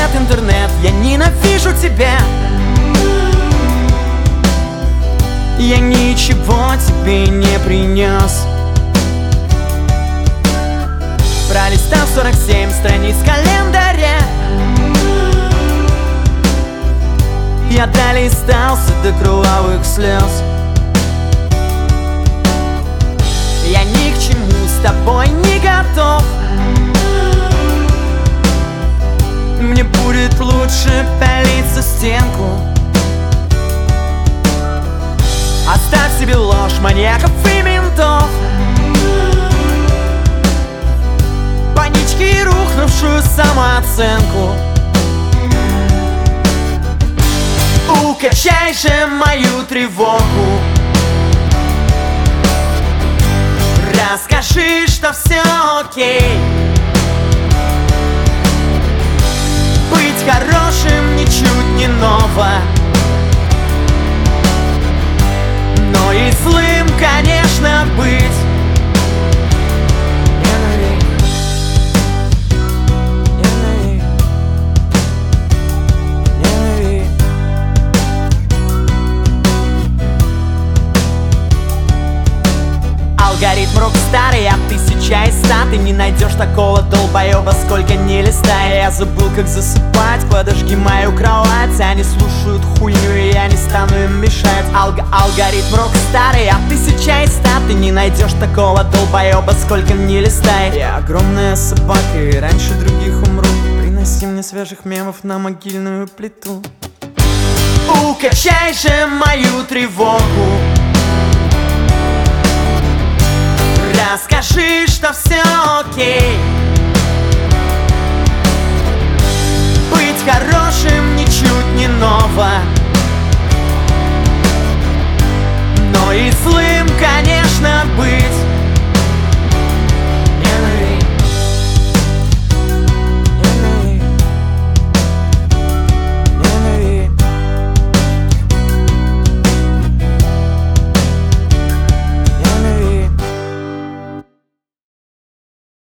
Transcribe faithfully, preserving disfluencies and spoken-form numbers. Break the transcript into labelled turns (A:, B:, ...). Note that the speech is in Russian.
A: Привет, интернет, я ненавижу тебя. Я ничего тебе не принес. Пролистав сорок семь страниц календаря, я долистался до кровавых слез. Я ни к чему с тобой не готов. Мне будет лучше пялиться в стенку. Оставь себе ложь маньяков и ментов, панички и рухнувшую самооценку. Укачай же мою тревогу. Расскажи, что все окей. Быть хорошим ничуть не ново, но и злым, конечно, быть. Алгоритм рок старый, а тысяча из ста. Ты не найдешь такого долбоеба, сколько не листай. Я забыл, как засыпать, подожги мою кровать. Они слушают хуйню, и я не стану им мешать. Алг Алгоритм рок старый, а тысяча из ста. Ты не найдешь такого долбоеба, сколько не листай. Я огромная собака, и раньше других умру. Приноси мне свежих мемов на могильную плиту. Укачай же мою тревогу. Расскажи, что все окей.